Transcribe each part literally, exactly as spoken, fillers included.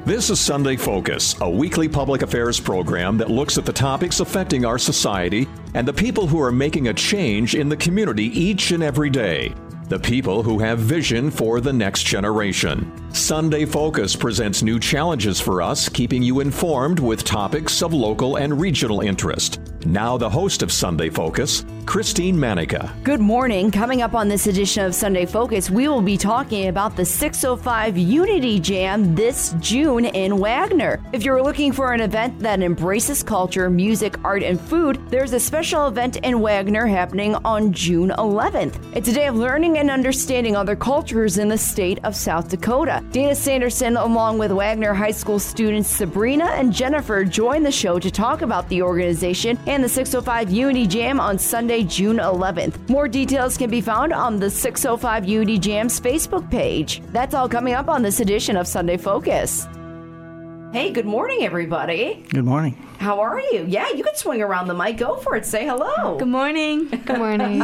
This is Sunday Focus, a weekly public affairs program that looks at the topics affecting our society and the people who are making a change in the community each and every day. The people who have vision for the next generation. Sunday Focus presents new challenges for us, keeping you informed with topics of local and regional interest. Now the host of Sunday Focus, Christine Manica. Good morning. Coming up on this edition of Sunday Focus, we will be talking about the six oh five Unity Jam this June in Wagner. If you're looking for an event that embraces culture, music, art, and food, there's a special event in Wagner happening on June eleventh. It's a day of learning and understanding other cultures in the state of South Dakota. Dana Sanderson, along with Wagner High School students Sabrina and Jennifer, join the show to talk about the organization and the six oh five Unity Jam on Sunday, June eleventh. More details can be found on the six oh five Unity Jam's Facebook page. That's all coming up on this edition of Sunday Focus. Hey, good morning, everybody. Good morning. How are you? Yeah, you can swing around the mic. Go for it. Say hello. Good morning. Good morning.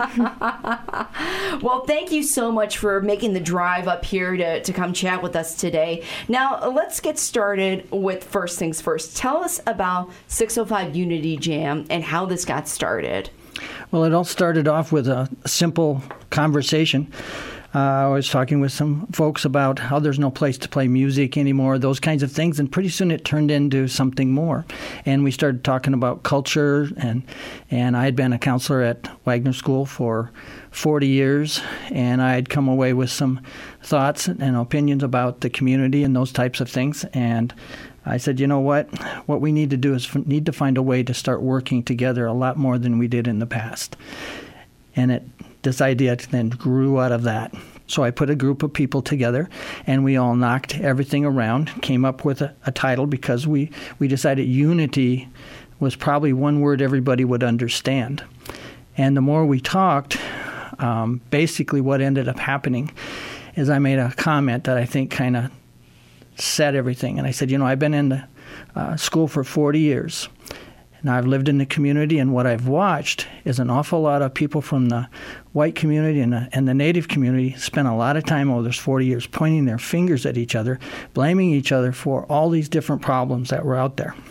Well, thank you so much for making the drive up here to, to come chat with us today. Now, let's get started with first things first. Tell us about six oh five Unity Jam and how this got started. Well, it all started off with a simple conversation. Uh, I was talking with some folks about how there's no place to play music anymore, those kinds of things, and pretty soon it turned into something more. And we started talking about culture, and and I had been a counselor at Wagner School for forty years, and I had come away with some thoughts and opinions about the community and those types of things. And I said, you know what? What we need to do is f- need to find a way to start working together a lot more than we did in the past. And it this idea then grew out of that. So I put a group of people together, and we all knocked everything around, came up with a, a title because we, we decided unity was probably one word everybody would understand. And the more we talked, um, basically what ended up happening is I made a comment that I think kind of said everything. And I said, you know, I've been in the uh, school for forty years. Now, I've lived in the community, and what I've watched is an awful lot of people from the white community and the, and the Native community spend a lot of time over those forty years pointing their fingers at each other, blaming each other for all these different problems that were out there.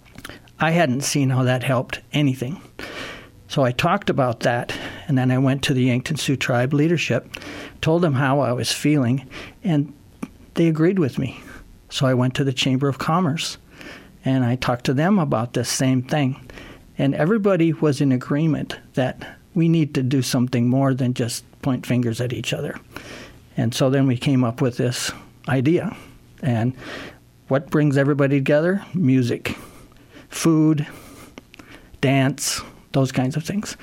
I hadn't seen how that helped anything. So I talked about that, and then I went to the Yankton Sioux Tribe leadership, told them how I was feeling, and they agreed with me. So I went to the Chamber of Commerce, and I talked to them about this same thing. And everybody was in agreement that we need to do something more than just point fingers at each other. And so then we came up with this idea. And what brings everybody together? Music, food, dance, those kinds of things.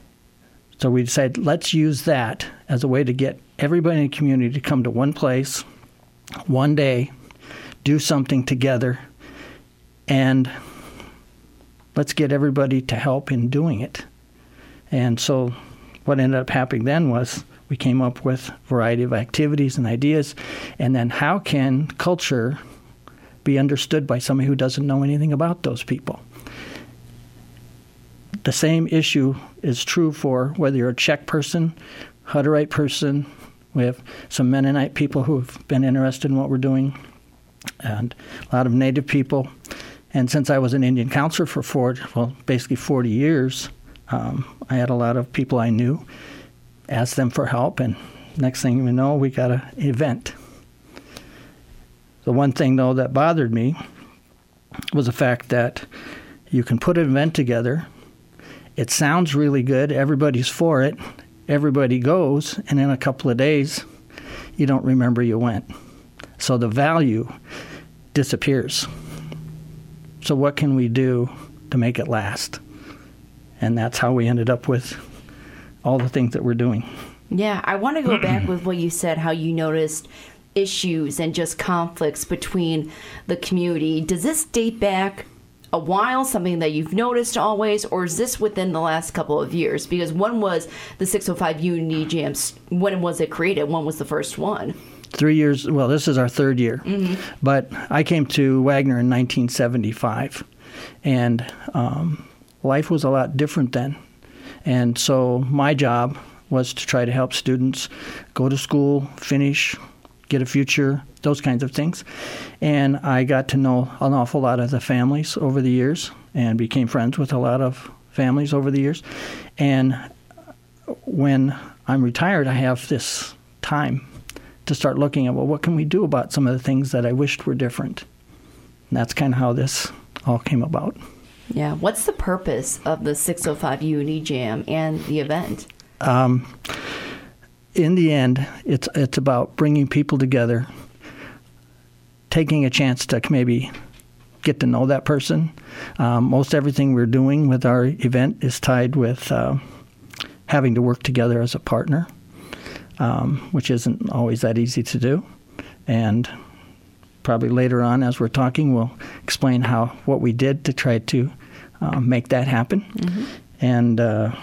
So we decided, let's use that as a way to get everybody in the community to come to one place, one day, do something together, and let's get everybody to help in doing it. And so what ended up happening then was we came up with a variety of activities and ideas, and then how can culture be understood by somebody who doesn't know anything about those people? The same issue is true for whether you're a Czech person, Hutterite person. We have some Mennonite people who have been interested in what we're doing, and a lot of Native people. And since I was an Indian counselor for four, well, basically forty years, um, I had a lot of people I knew, asked them for help, and next thing you know, we got an event. The one thing, though, that bothered me was the fact that you can put an event together, it sounds really good, everybody's for it, everybody goes, and in a couple of days, you don't remember you went. So the value disappears. So what can we do to make it last? And that's how we ended up with all the things that we're doing. Yeah, I want to go back with what you said, how you noticed issues and just conflicts between the community. Does this date back a while, something that you've noticed always, or is this within the last couple of years? Because one was the six oh five Unity Jams. When was it created? When was the first one? Three years, well, this is our third year. Mm-hmm. But I came to Wagner in nineteen seventy-five, and um, life was a lot different then. And so my job was to try to help students go to school, finish, get a future, those kinds of things. And I got to know an awful lot of the families over the years and became friends with a lot of families over the years. And when I'm retired, I have this time to start looking at, well, what can we do about some of the things that I wished were different? And that's kind of how this all came about. Yeah. What's the purpose of the six oh five Unity Jam and the event? Um, in the end, it's it's about bringing people together, taking a chance to maybe get to know that person. Um, most everything we're doing with our event is tied with uh, having to work together as a partner, um, which isn't always that easy to do. And probably later on, as we're talking, we'll explain how what we did to try to uh, make that happen. Mm-hmm. And uh,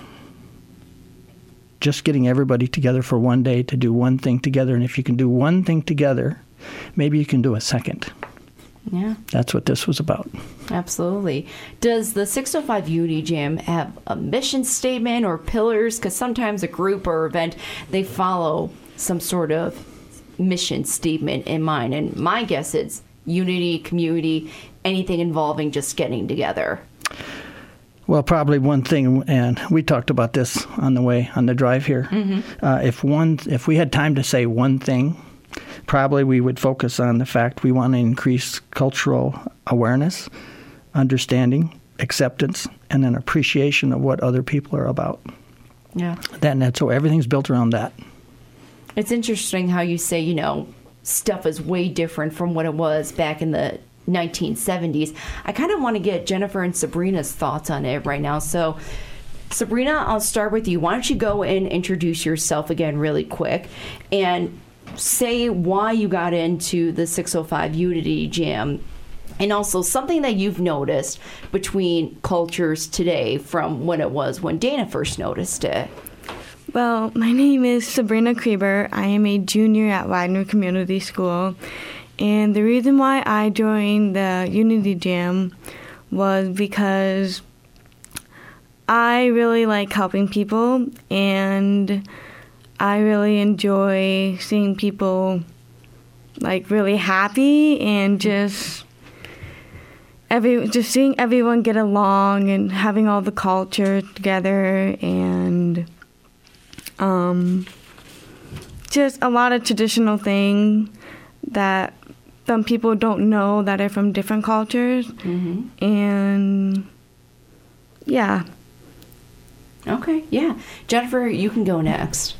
just getting everybody together for one day to do one thing together. And if you can do one thing together, maybe you can do a second. Yeah. That's what this was about. Absolutely. Does the six oh five Unity Jam have a mission statement or pillars? Because sometimes a group or event, they follow some sort of mission statement in mind. And my guess is unity, community, anything involving just getting together. Well, probably one thing, and we talked about this on the way, on the drive here. Mm-hmm. Uh, if one, if we had time to say one thing, probably we would focus on the fact we want to increase cultural awareness, understanding, acceptance, and an appreciation of what other people are about. Yeah. That, and that, so everything's built around that. It's interesting how you say, you know, stuff is way different from what it was back in the nineteen seventies. I kind of want to get Jennifer and Sabrina's thoughts on it right now. So, Sabrina, I'll start with you. Why don't you go and introduce yourself again really quick and say why you got into the six oh five Unity Jam, and also something that you've noticed between cultures today from when it was when Dana first noticed it. Well, my name is Sabrina Kreber. I am a junior at Wagner Community School. And the reason why I joined the Unity Jam was because I really like helping people, and I really enjoy seeing people like really happy and just every just seeing everyone get along and having all the culture together, and um, just a lot of traditional things that some people don't know that are from different cultures. Mm-hmm. And yeah. Okay, yeah. Jennifer, you can go next.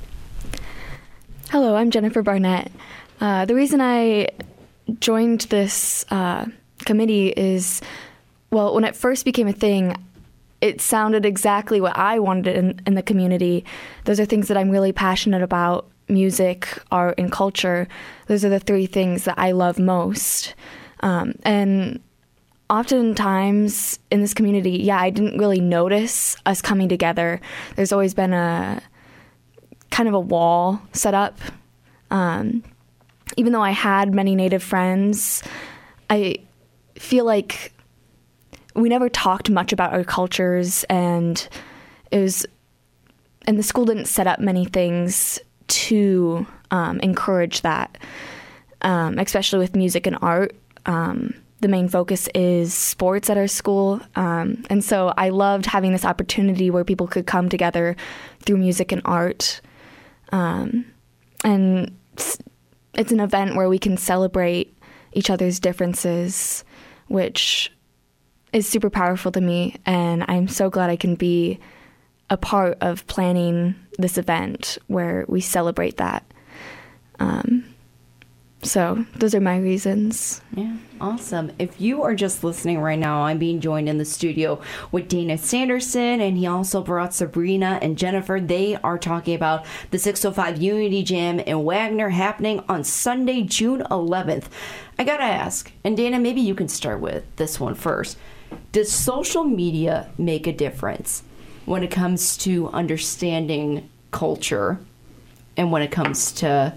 Hello, I'm Jennifer Barnett. Uh, the reason I joined this uh, committee is, well, when it first became a thing, it sounded exactly what I wanted in, in the community. Those are things that I'm really passionate about: music, art, and culture. Those are the three things that I love most. Um, and oftentimes in this community, yeah, I didn't really notice us coming together. There's always been a kind of a wall set up. Um, even though I had many Native friends, I feel like we never talked much about our cultures, and it was, and the school didn't set up many things to um, encourage that, um, especially with music and art. Um, the main focus is sports at our school, um, and so I loved having this opportunity where people could come together through music and art. Um, and it's, it's an event where we can celebrate each other's differences, which is super powerful to me, and I'm so glad I can be a part of planning this event where we celebrate that. Um, so those are my reasons. Yeah, awesome. If you are just listening right now, I'm being joined in the studio with Dana Sanderson, and he also brought Sabrina and Jennifer. They are talking about the six oh five Unity Jam in Wagner happening on Sunday, June eleventh. I gotta ask, and Dana, maybe you can start with this one first. Does social media make a difference when it comes to understanding culture and when it comes to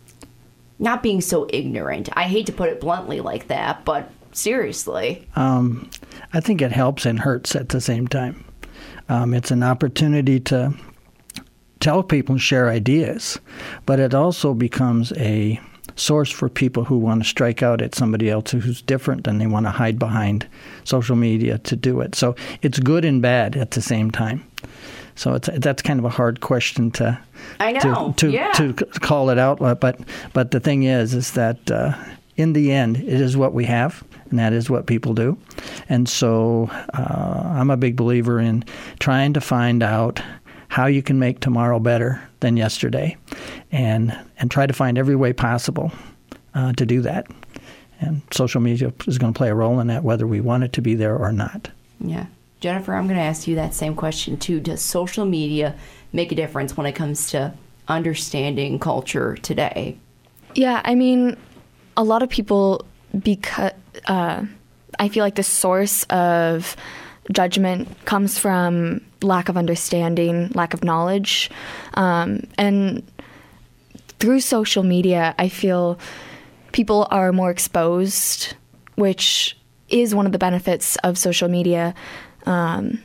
not being so ignorant? I hate to put it bluntly like that, but seriously. Um, I think it helps and hurts at the same time. Um, it's an opportunity to tell people and share ideas, but it also becomes a source for people who want to strike out at somebody else who's different, and they want to hide behind social media to do it. So it's good and bad at the same time. So it's that's kind of a hard question to I know. to to, yeah. to call it out. But but the thing is, is that uh, in the end, it is what we have, and that is what people do. And so uh, I'm a big believer in trying to find out how you can make tomorrow better than yesterday, and and try to find every way possible uh, to do that. And social media is going to play a role in that, whether we want it to be there or not. Yeah. Jennifer, I'm going to ask you that same question, too. Does social media make a difference when it comes to understanding culture today? Yeah, I mean, a lot of people, because uh, I feel like the source of judgment comes from lack of understanding, lack of knowledge. Um, and through social media, I feel people are more exposed, which is one of the benefits of social media. Um,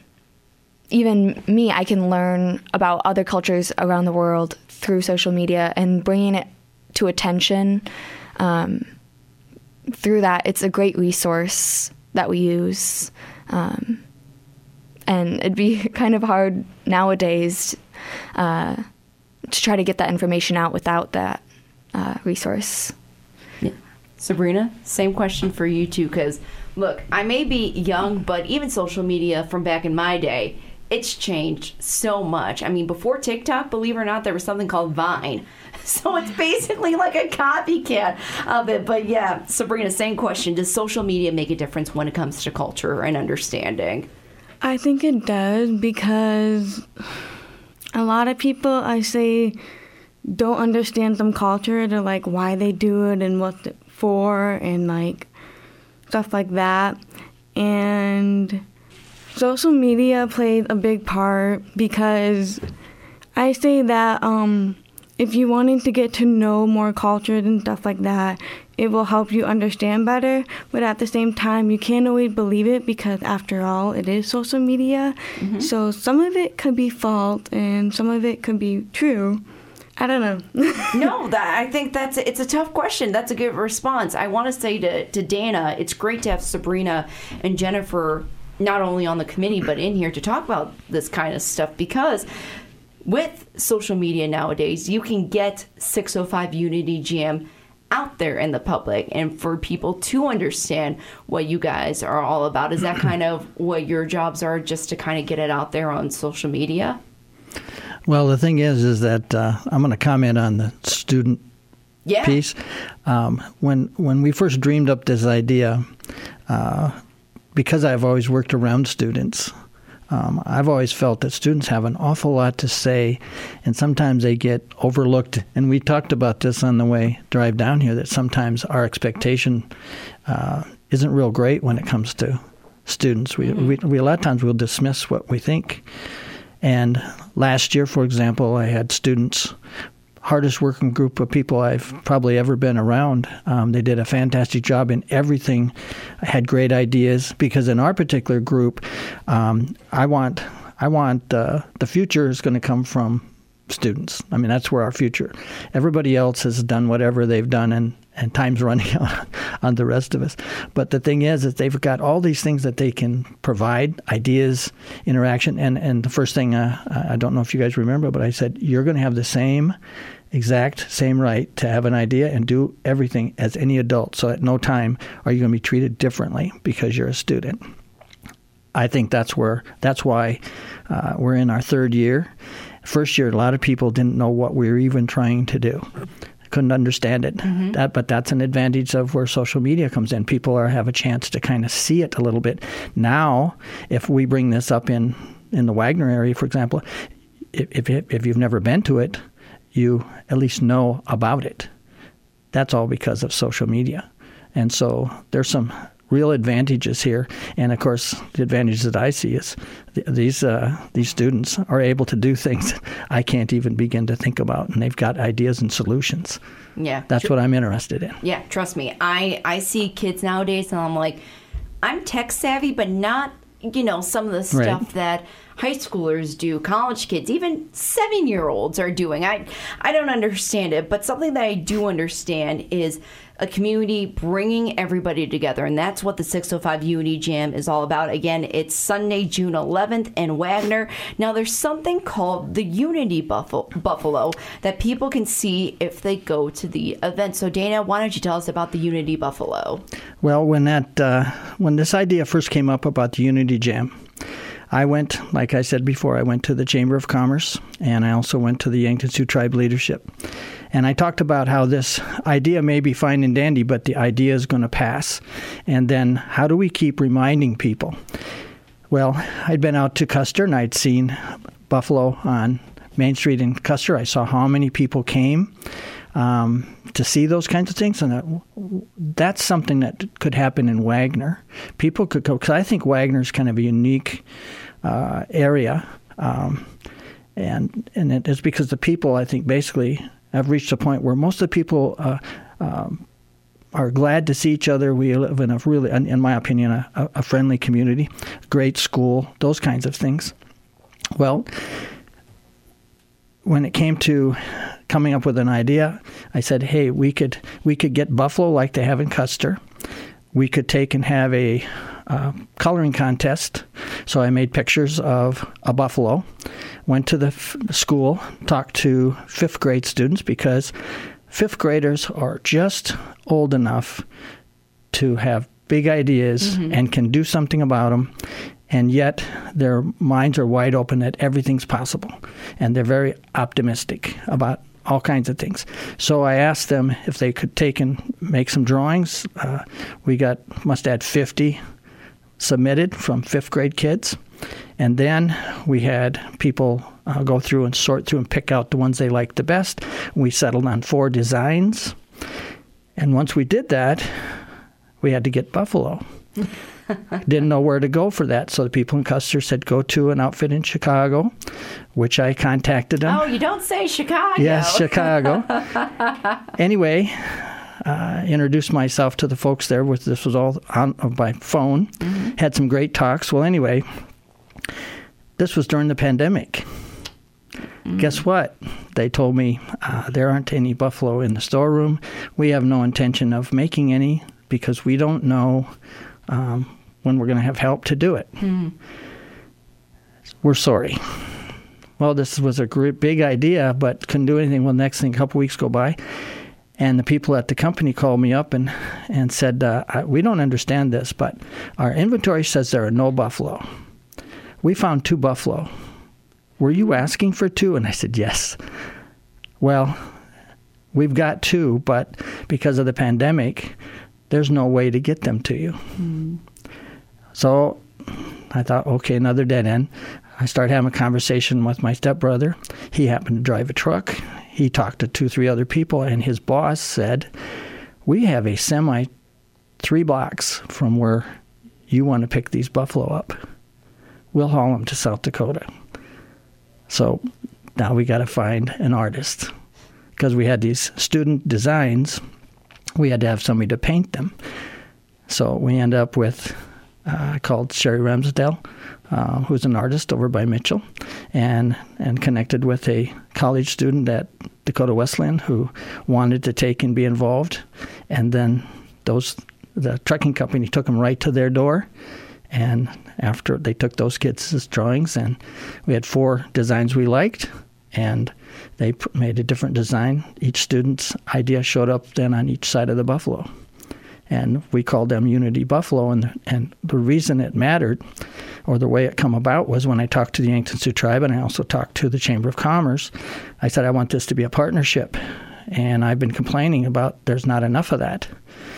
even me, I can learn about other cultures around the world through social media, and bringing it to attention. Um, through that, it's a great resource that we use. Um, and it'd be kind of hard nowadays uh, to try to get that information out without that uh, resource. Yeah. Sabrina, same question for you too, because look, I may be young, but even social media from back in my day, it's changed so much. I mean, before TikTok, believe it or not, there was something called Vine. So it's basically like a copycat of it. But yeah, Sabrina, same question. Does social media make a difference when it comes to culture and understanding? I think it does, because a lot of people, I say, don't understand some culture. They're like, why they do it and what it's for, and like stuff like that. And social media played a big part, because I say that um, if you wanting to get to know more cultures and stuff like that, it will help you understand better. But at the same time, you can't always believe it, because after all, it is social media. Mm-hmm. So some of it could be false and some of it could be true. I don't know. No, that, I think that's a, it's a tough question. That's a good response. I want to say to, to Dana, it's great to have Sabrina and Jennifer not only on the committee but in here to talk about this kind of stuff, because with social media nowadays, you can get six oh five Unity Jam out there in the public, and for people to understand what you guys are all about. Is that kind of what your jobs are, just to kind of get it out there on social media? Well, the thing is, is that uh, I'm going to comment on the student yeah. piece. Um, when when we first dreamed up this idea, uh, because I've always worked around students, um, I've always felt that students have an awful lot to say, and sometimes they get overlooked. And we talked about this on the way drive down here, that sometimes our expectation uh, isn't real great when it comes to students. We, mm-hmm. we, we a lot of times we'll dismiss what we think. And last year, for example, I had students, hardest working group of people I've probably ever been around. Um, they did a fantastic job in everything. I had great ideas, because in our particular group, um, I want I want uh, the future is going to come from students. I mean, that's where our future. Everybody else has done whatever they've done, and, and time's running out on the rest of us. But the thing is, is they've got all these things that they can provide, ideas, interaction. And, and the first thing, uh, I don't know if you guys remember, but I said, you're going to have the same exact same right to have an idea and do everything as any adult. So at no time are you going to be treated differently because you're a student. I think that's where that's why uh, we're in our third year. First year, a lot of people didn't know what we were even trying to do. Couldn't understand it. Mm-hmm. That, but that's an advantage of where social media comes in. People are have a chance to kind of see it a little bit. Now, if we bring this up in, in the Wagner area, for example, if, if if you've never been to it, you at least know about it. That's all because of social media. And so there's some real advantages here. And, of course, the advantage that I see is th- these uh, these students are able to do things I can't even begin to think about, and they've got ideas and solutions. Yeah. That's tr- what I'm interested in. Yeah, trust me. I, I see kids nowadays, and I'm like, I'm tech savvy, but not, you know, some of the stuff right. that high schoolers do, college kids, even seven-year-olds are doing. I, I don't understand it, but something that I do understand is a community bringing everybody together, and that's what the six oh five Unity Jam is all about. Again, it's Sunday, June eleventh in Wagner. Now, there's something called the Unity Buffalo, Buffalo that people can see if they go to the event. So, Dana, why don't you tell us about the Unity Buffalo? Well, when that uh, when this idea first came up about the Unity Jam, I went, like I said before, I went to the Chamber of Commerce, and I also went to the Yankton Sioux Tribe leadership. And I talked about how this idea may be fine and dandy, but the idea is going to pass. And then how do we keep reminding people? Well, I'd been out to Custer, and I'd seen Buffalo on Main Street in Custer. I saw how many people came um, to see those kinds of things. And that, that's something that could happen in Wagner. People could go, because I think Wagner's kind of a unique uh, area. Um, and, and it is because the people, I think, basically have reached a point where most of the people uh, um, are glad to see each other. We live in a really, in my opinion, a, a friendly community, great school, those kinds of things. Well, when it came to coming up with an idea, I said, hey, we could we could get Buffalo like they have in Custer. We could take and have a uh, coloring contest. So I made pictures of a buffalo, went to the f- school, talked to fifth grade students, because fifth graders are just old enough to have big ideas mm-hmm. and can do something about them. And yet their minds are wide open that everything's possible. And they're very optimistic about all kinds of things. So I asked them if they could take and make some drawings. Uh, we got, must add fifty submitted from fifth grade kids. And then we had people uh, go through and sort through and pick out the ones they liked the best. We settled on four designs. And once we did that, we had to get Buffalo. Didn't know where to go for that. So the people in Custer said, go to an outfit in Chicago, which I contacted them. Oh, you don't say Chicago. Yes, Chicago. Anyway, uh, introduced myself to the folks there. With This was all on by phone. Mm-hmm. Had some great talks. Well, anyway, this was during the pandemic. Mm-hmm. Guess what? They told me uh, there aren't any Buffalo in the storeroom. We have no intention of making any because we don't know um, when we're going to have help to do it. Mm. We're sorry. Well, this was a great, big idea, but couldn't do anything. Well, the next thing, a couple weeks go by, and the people at the company called me up and, and said, uh, we don't understand this, but our inventory says there are no buffalo. We found two buffalo. Were you asking for two? And I said, yes. Well, we've got two, but because of the pandemic, there's no way to get them to you. Mm. So I thought, okay, another dead end. I started having a conversation with my stepbrother. He happened to drive a truck. He talked to two, three other people, and his boss said, we have a semi three blocks from where you want to pick these buffalo up. We'll haul them to South Dakota. So now we got to find an artist. Because we had these student designs, we had to have somebody to paint them. So we end up with, uh, called Sherry Ramsdale, uh, who's an artist over by Mitchell, and and connected with a college student at Dakota Wesleyan who wanted to take and be involved. And then those the trucking company took them right to their door. And after they took those kids' drawings, and we had four designs we liked, and they made a different design. Each student's idea showed up then on each side of the buffalo. And we called them Unity Buffalo. And and the reason it mattered, or the way it come about, was when I talked to the Yankton Sioux Tribe, and I also talked to the Chamber of Commerce. I said, I want this to be a partnership. And I've been complaining about there's not enough of that.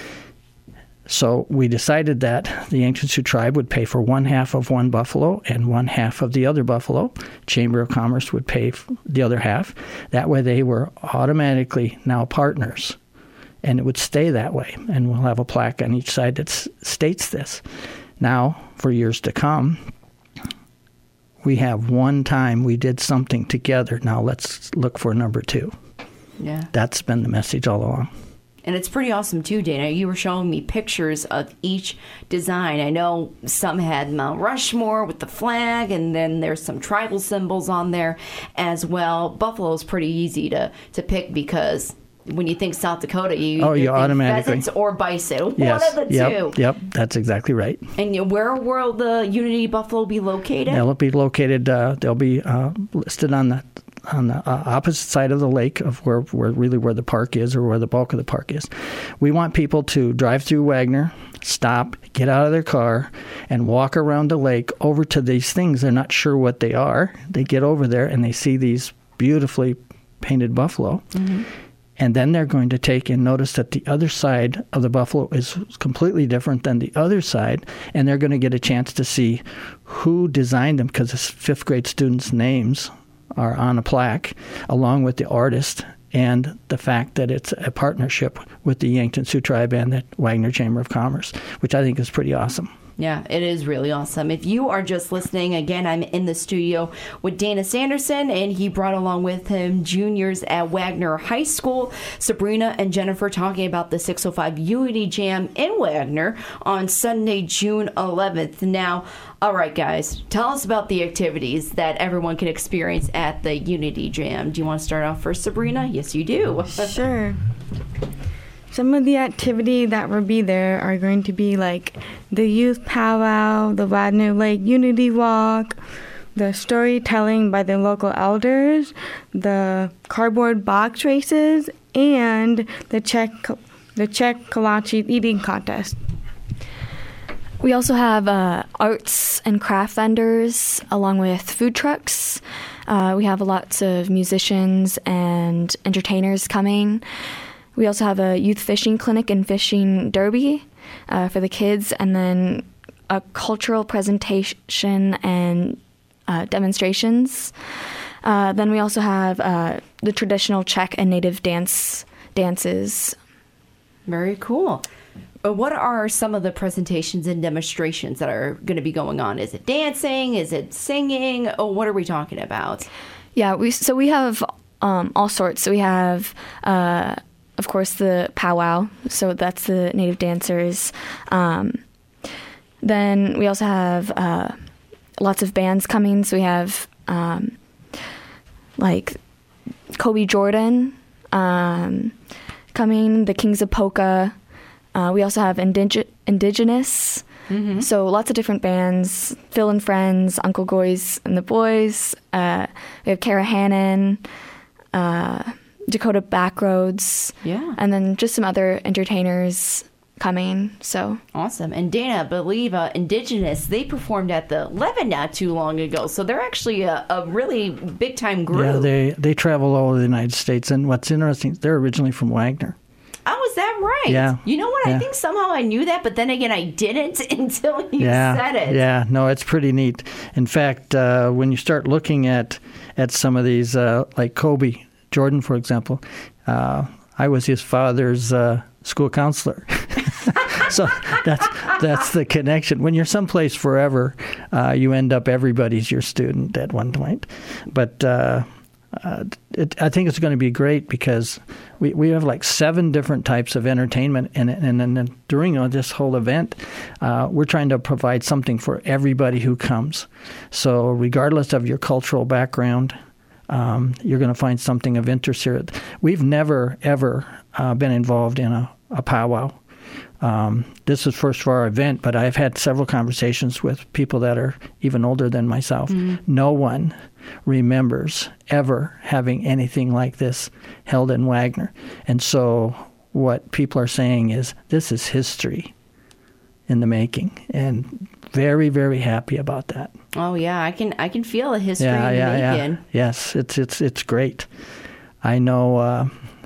So we decided that the Yankton Sioux Tribe would pay for one half of one buffalo and one half of the other buffalo. Chamber of Commerce would pay for the other half. That way they were automatically now partners, and it would stay that way. And we'll have a plaque on each side that s- states this. Now, for years to come, we have one time we did something together. Now let's look for number two. Yeah. That's been the message all along. And it's pretty awesome too, Dana. You were showing me pictures of each design. I know some had Mount Rushmore with the flag, and then there's some tribal symbols on there as well. Buffalo is pretty easy to, to pick because when you think South Dakota, you, oh, you think automatically pheasants or bison. Yes. One of the yep. two. Yep, that's exactly right. And you- where will the Unity Buffalo be located? They'll be located. Uh, they'll be uh, listed on the on the uh, opposite side of the lake of where, where really where the park is or where the bulk of the park is. We want people to drive through Wagner, stop, get out of their car, and walk around the lake over to these things. They're not sure what they are. They get over there and they see these beautifully painted buffalo. Mm-hmm. And then they're going to take and notice that the other side of the buffalo is completely different than the other side. And they're going to get a chance to see who designed them, because the fifth grade students' names are on a plaque, along with the artist and the fact that it's a partnership with the Yankton Sioux Tribe and the Wagner Chamber of Commerce, which I think is pretty awesome. Yeah, it is really awesome. If you are just listening, again, I'm in the studio with Dana Sanderson, and he brought along with him juniors at Wagner High School, Sabrina and Jennifer, talking about the six oh five Unity Jam in Wagner on Sunday, June eleventh. Now, all right, guys, tell us about the activities that everyone can experience at the Unity Jam. Do you want to start off first, Sabrina? Yes, you do. Sure. Some of the activity that will be there are going to be like the youth powwow, the Wagner Lake Unity Walk, the storytelling by the local elders, the cardboard box races, and the Czech the Czech kolache eating contest. We also have uh, arts and craft vendors along with food trucks. Uh, we have lots of musicians and entertainers coming. We also have a youth fishing clinic and fishing derby uh, for the kids, and then a cultural presentation and uh, demonstrations. Uh, then we also have uh, the traditional Czech and native dance dances. Very cool. But what are some of the presentations and demonstrations that are going to be going on? Is it dancing? Is it singing? Oh, what are we talking about? Yeah, we so we have um, all sorts. So we have, uh, of course, the powwow. So that's the native dancers. Um, then we also have uh, lots of bands coming. So we have um, like Kobe Jordan um, coming, the Kings of Polka. Uh, we also have indig- Indigenous, mm-hmm. so lots of different bands, Phil and Friends, Uncle Goys and the Boys. Uh, we have Kara Hannon, uh, Dakota Backroads, yeah, and then just some other entertainers coming. So awesome. And Dana, I believe uh, Indigenous, they performed at the Levin not too long ago, so they're actually a, a really big-time group. Yeah, they, they travel all over the United States, and what's interesting, they're originally from Wagner. Oh, is that right? Yeah. You know what? Yeah. I think somehow I knew that, but then again, I didn't until you yeah. said it. Yeah, no, it's pretty neat. In fact, uh, when you start looking at at some of these, uh, like Kobe Jordan, for example, uh, I was his father's uh, school counselor. So that's that's the connection. When you're someplace forever, uh, you end up everybody's your student at one point. But uh, uh, it, I think it's going to be great because we, we have like seven different types of entertainment, and and, and, and during uh, this whole event, uh, we're trying to provide something for everybody who comes. So regardless of your cultural background, um, you're going to find something of interest here. We've never, ever uh, been involved in a, a powwow. Um, this is first for our event, but I've had several conversations with people that are even older than myself. Mm-hmm. No one remembers ever having anything like this held in Wagner. And so what people are saying is this is history in the making, and very, very happy about that. Oh yeah, I can I can feel the history yeah, in yeah, the making. Yeah. Yes, it's it's it's great. I know uh,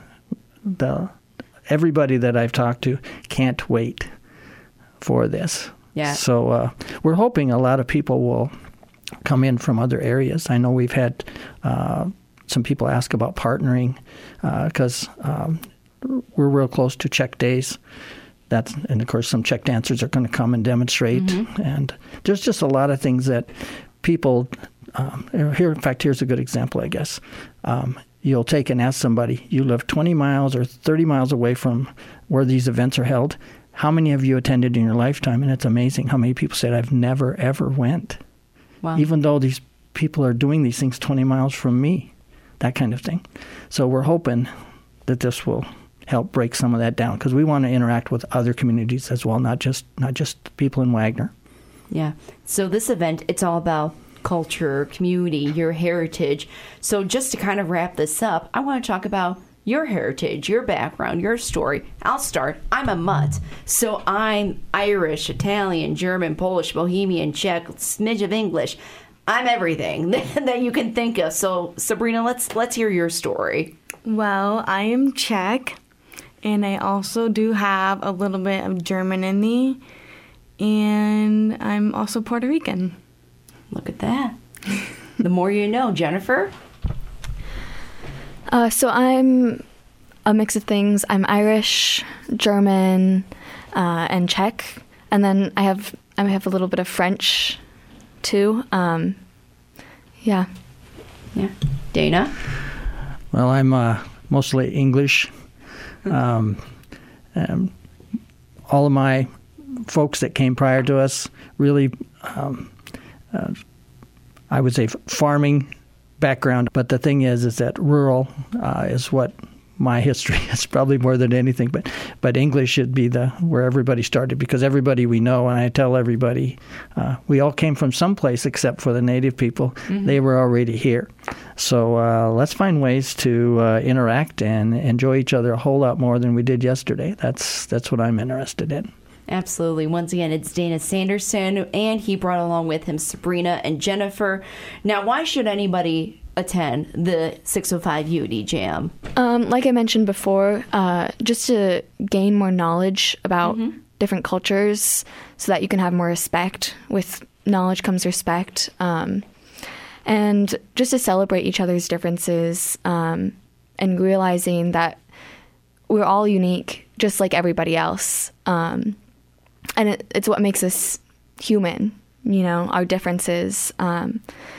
the everybody that I've talked to can't wait for this. Yeah. So uh, we're hoping a lot of people will come in from other areas. I know we've had uh, some people ask about partnering because uh, um, we're real close to Czech Days. That's, and of course, some Czech dancers are going to come and demonstrate. Mm-hmm. And there's just a lot of things that people um, here. In fact, here's a good example, I guess. Um, you'll take and ask somebody, you live twenty miles or thirty miles away from where these events are held. How many have you attended in your lifetime? And it's amazing how many people said, I've never, ever went. Wow. Even though these people are doing these things twenty miles from me, that kind of thing. So we're hoping that this will help break some of that down, because we want to interact with other communities as well, not just not just people in Wagner. Yeah. So this event, it's all about culture, community, your heritage. So just to kind of wrap this up, I want to talk about your heritage, your background, your story. I'll start. I'm a mutt. So I'm Irish, Italian, German, Polish, Bohemian, Czech, smidge of English. I'm everything that you can think of. So Sabrina, let's let's hear your story. Well, I am Czech, and I also do have a little bit of German in me, and I'm also Puerto Rican. Look at that. The more you know. Jennifer? Uh, so I'm a mix of things. I'm Irish, German, uh, and Czech, and then I have I have a little bit of French, too. Um, yeah. Yeah. Dana? Well, I'm uh, mostly English. Um, um, all of my folks that came prior to us really, um, uh, I would say, farming background. But the thing is, is that rural uh, is what my history is, probably more than anything. But but English should be the where everybody started, because everybody we know, and I tell everybody, uh, we all came from someplace except for the native people. Mm-hmm. They were already here. So uh, let's find ways to uh, interact and enjoy each other a whole lot more than we did yesterday. That's that's what I'm interested in. Absolutely. Once again, it's Dana Sanderson, and he brought along with him Sabrina and Jennifer. Now, why should anybody attend the six oh five Unity Jam? Um, like I mentioned before, uh, just to gain more knowledge about mm-hmm. different cultures so that you can have more respect. With knowledge comes respect. Um, and just to celebrate each other's differences um, and realizing that we're all unique, just like everybody else. Um, and it, it's what makes us human, you know, our differences. Um,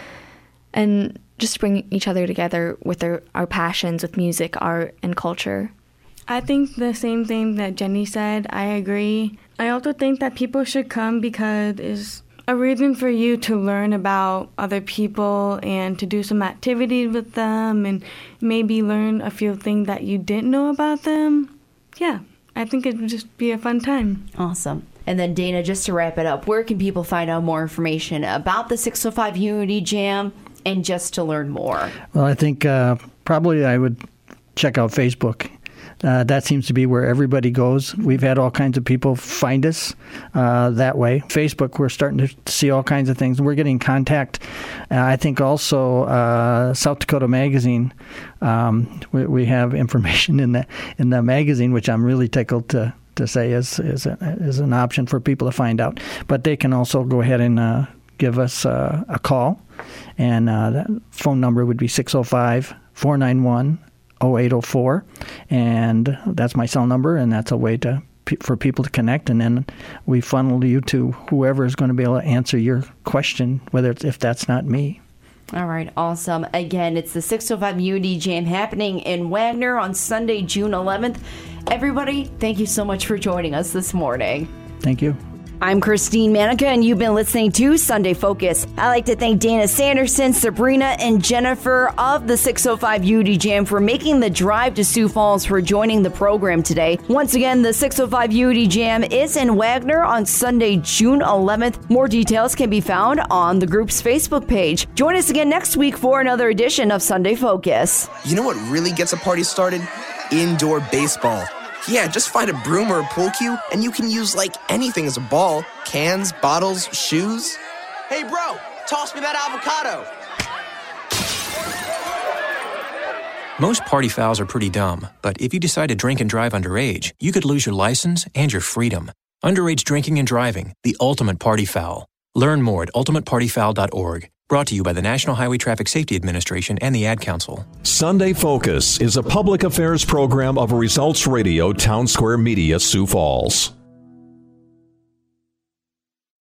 and just bring each other together with our, our passions, with music, art, and culture. I think the same thing that Jenny said. I agree. I also think that people should come because it's a reason for you to learn about other people and to do some activities with them and maybe learn a few things that you didn't know about them. Yeah, I think it would just be a fun time. Awesome. And then Dana, just to wrap it up, where can people find out more information about the six oh five Unity Jam and just to learn more? Well, I think uh, probably I would check out Facebook. Uh, that seems to be where everybody goes. We've had all kinds of people find us uh, that way. Facebook, we're starting to see all kinds of things. We're getting contact. Uh, I think also uh, South Dakota Magazine, um, we, we have information in the in the magazine, which I'm really tickled to to say is is, a, is an option for people to find out. But they can also go ahead and uh, give us uh, a call. And uh, that phone number would be six oh five, four nine one, oh eight oh four. And that's my cell number, and that's a way to for people to connect. And then we funnel you to whoever is going to be able to answer your question, whether it's, if that's not me. All right, awesome. Again, it's the six oh five Unity Jam happening in Wagner on Sunday, June eleventh. Everybody, thank you so much for joining us this morning. Thank you. I'm Christine Manica, and you've been listening to Sunday Focus. I'd like to thank Dana Sanderson, Sabrina, and Jennifer of the six oh five Unity Jam for making the drive to Sioux Falls for joining the program today. Once again, the six oh five Unity Jam is in Wagner on Sunday, June eleventh. More details can be found on the group's Facebook page. Join us again next week for another edition of Sunday Focus. You know what really gets a party started? Indoor baseball. Yeah, just find a broom or a pool cue, and you can use, like, anything as a ball. Cans, bottles, shoes. Hey, bro, toss me that avocado. Most party fouls are pretty dumb, but if you decide to drink and drive underage, you could lose your license and your freedom. Underage drinking and driving, the ultimate party foul. Learn more at ultimate party foul dot org. Brought to you by the National Highway Traffic Safety Administration and the Ad Council. Sunday Focus is a public affairs program of Results Radio Town Square Media, Sioux Falls.